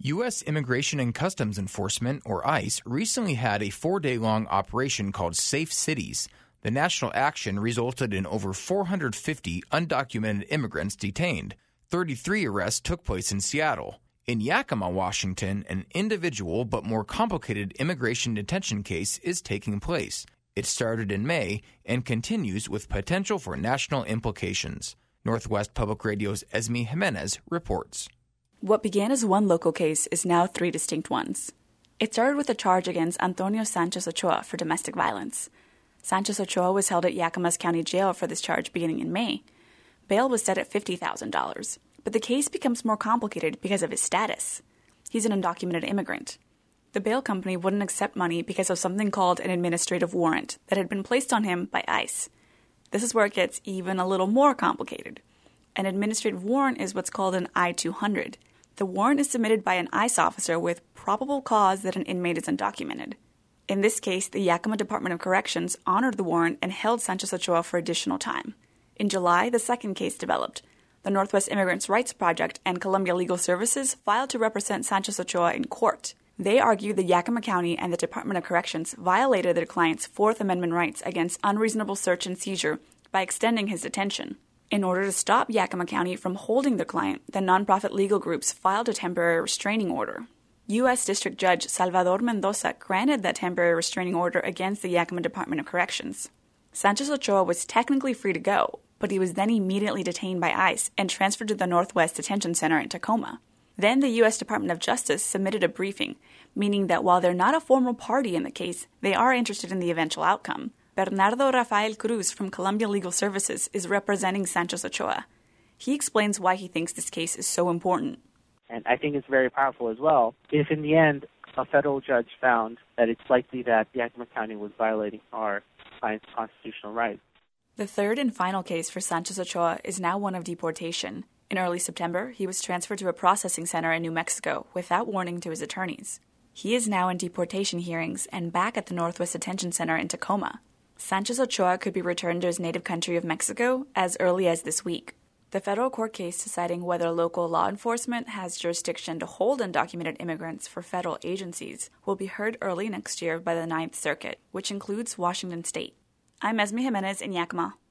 U.S. Immigration and Customs Enforcement, or ICE, recently had a 4-day-long operation called Safe Cities. The national action resulted in over 450 undocumented immigrants detained. 33 arrests took place in Seattle. In Yakima, Washington, an individual but more complicated immigration detention case is taking place. It started in May and continues with potential for national implications. Northwest Public Radio's Esme Jimenez reports. What began as one local case is now 3 distinct ones. It started with a charge against Antonio Sanchez Ochoa for domestic violence. Sanchez Ochoa was held at Yakima's county jail for this charge beginning in May. Bail was set at $50,000, but the case becomes more complicated because of his status. He's an undocumented immigrant. The bail company wouldn't accept money because of something called an administrative warrant that had been placed on him by ICE. This is where it gets even a little more complicated. An administrative warrant is what's called an I-200. The warrant is submitted by an ICE officer with probable cause that an inmate is undocumented. In this case, the Yakima Department of Corrections honored the warrant and held Sanchez Ochoa for additional time. In July, the second case developed. The Northwest Immigrants' Rights Project and Columbia Legal Services filed to represent Sanchez Ochoa in court. They argued that Yakima County and the Department of Corrections violated their client's Fourth Amendment rights against unreasonable search and seizure by extending his detention. In order to stop Yakima County from holding their client, the nonprofit legal groups filed a temporary restraining order. U.S. District Judge Salvador Mendoza granted that temporary restraining order against the Yakima Department of Corrections. Sanchez Ochoa was technically free to go, but he was then immediately detained by ICE and transferred to the Northwest Detention Center in Tacoma. Then the U.S. Department of Justice submitted a briefing, meaning that while they're not a formal party in the case, they are interested in the eventual outcome. Bernardo Rafael Cruz from Columbia Legal Services is representing Sanchez Ochoa. He explains why he thinks this case is so important. And I think it's very powerful as well. If in the end a federal judge found that it's likely that Yakima County was violating our client's constitutional rights. The third and final case for Sanchez Ochoa is now one of deportation. In early September, he was transferred to a processing center in New Mexico without warning to his attorneys. He is now in deportation hearings and back at the Northwest Detention Center in Tacoma. Sanchez Ochoa could be returned to his native country of Mexico as early as this week. The federal court case deciding whether local law enforcement has jurisdiction to hold undocumented immigrants for federal agencies will be heard early next year by the Ninth Circuit, which includes Washington State. I'm Esme Jimenez in Yakima.